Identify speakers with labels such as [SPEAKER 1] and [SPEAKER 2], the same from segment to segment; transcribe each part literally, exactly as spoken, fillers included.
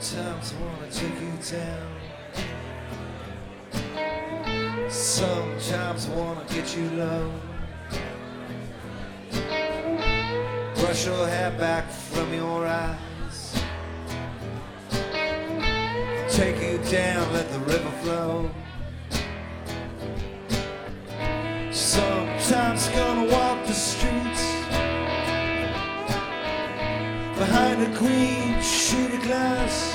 [SPEAKER 1] Sometimes I wanna take you down. Sometimes I wanna get you low. Brush your hair back from your eyes. Take you down, let the river flow. Sometimes gonna walk the streets behind a green sheet of glass.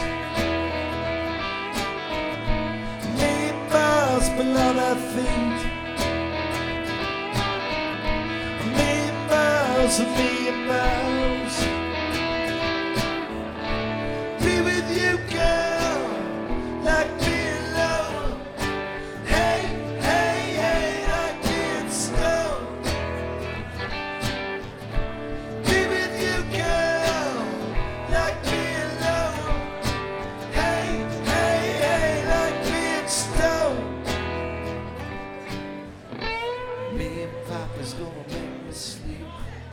[SPEAKER 1] Million miles below our feet. A million miles, a million miles. Be with you, girl, like being low. Hey, hey, hey, like being slow. Be with you, girl, like being low. Hey, hey, hey, like being slow. Me and Papa's gonna make me sleep.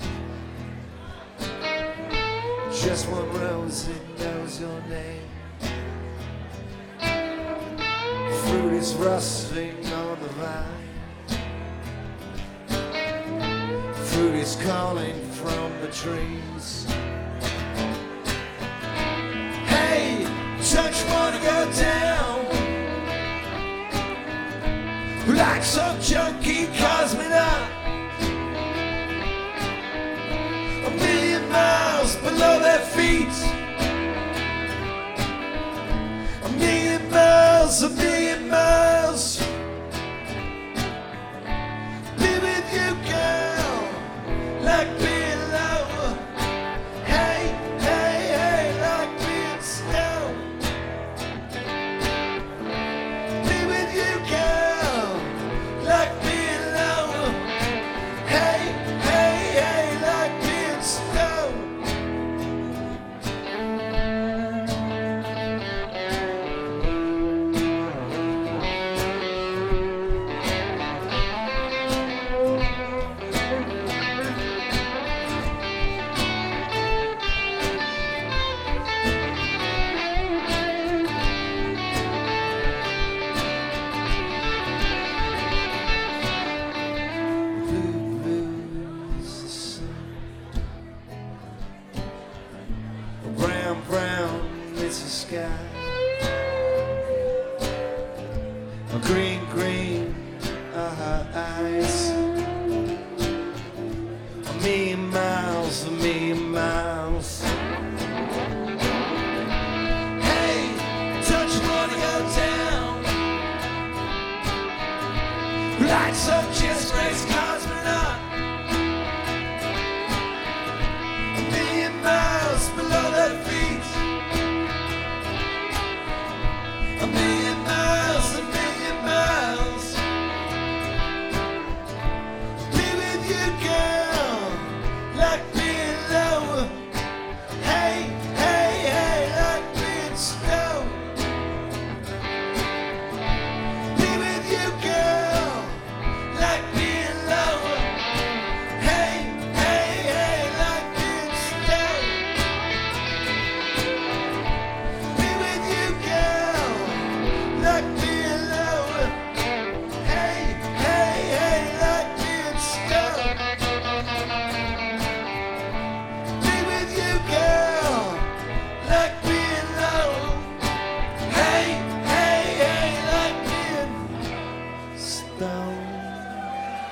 [SPEAKER 1] Just one rose that knows your name. Fruit is rustling on the vine. Fruit is calling from the trees. Hey, don't you wanna go down like some junkie cosmonaut? A million miles below their feet. A million miles, a million miles. Be with you, girl, like being low. Hey, hey, hey, like being slow. Be with you, girl, like being low. Hey, hey, hey, like being slow. Blue, blue is the sun. Brown, brown is the sky. Green, green are her eyes. A million miles, a million miles. Hey, don't you wanna go down like some just race cosmonaut? A million miles below their feet. A million miles, a million miles. Be with you, girl, like being low. Hey, hey, hey, like being slow. Be with you, girl, like being low. Hey, hey, hey, like being slow. Be with you, girl, like being low. Hey, hey, hey, like being slow. Be with you, girl, like being low. Hey, hey, hey, like being slow.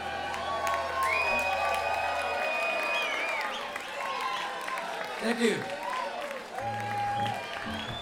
[SPEAKER 1] Thank you.